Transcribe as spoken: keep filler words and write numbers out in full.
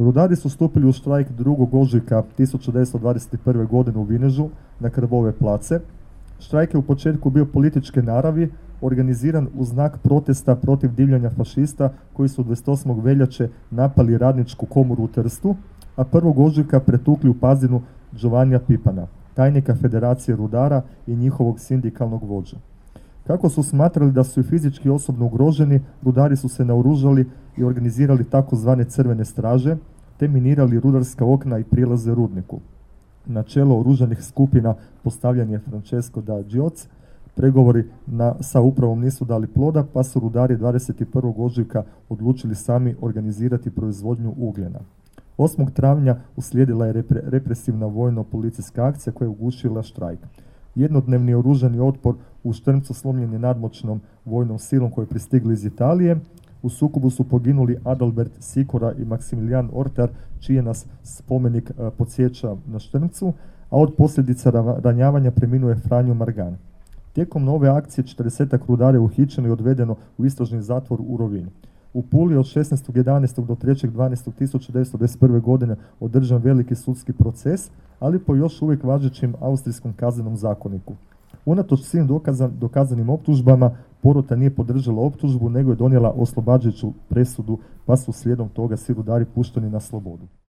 Rudari su stupili u štrajk drugog ožujka tisuću devetsto dvadeset prve. godine u Vinežu na Krbove place. Štrajk je u početku bio političke naravi, organiziran u znak protesta protiv divljanja fašista koji su dvadeset osmog veljače napali radničku komoru u Trstu, a prvog ožujka pretukli u Pazinu Giovannija Pipana, tajnika Federacije rudara i njihovog sindikalnog vođa. Kako su smatrali da su i fizički osobno ugroženi, rudari su se naoružali i organizirali takozvane crvene straže, te minirali rudarska okna i prilaze rudniku. Na čelo oružanih skupina postavljen je Francesco da Gioz. Pregovori na, sa upravom nisu dali ploda, pa su rudari dvadeset prvog ožujka odlučili sami organizirati proizvodnju ugljena. osmog travnja uslijedila je repre, represivna vojno-policijska akcija koja je ugušila štrajk. Jednodnevni oružani otpor u Štrmcu slomljen je nadmoćnom vojnom silom koji je pristigli iz Italije. U sukobu su poginuli Adalbert Sikora i Maksimilijan Ortar, čiji je nas spomenik e, podsjeća na Štrmcu, a od posljedica ranjavanja preminuo je Franjo Margan. Tijekom nove akcije četrdesetak rudara je uhićeno i odvedeno u istražni zatvor u Rovinj. U Puli od šesnaestog jedanaestog do trećeg dvanaestog tisuće devetsto devedeset prve. godine održan veliki sudski proces, ali po još uvijek važećim austrijskom kaznenom zakoniku. Unatoč svim dokazan, dokazanim optužbama, porota nije podržala optužbu, nego je donijela oslobađajuću presudu, pa su slijedom toga svi rudari pušteni na slobodu.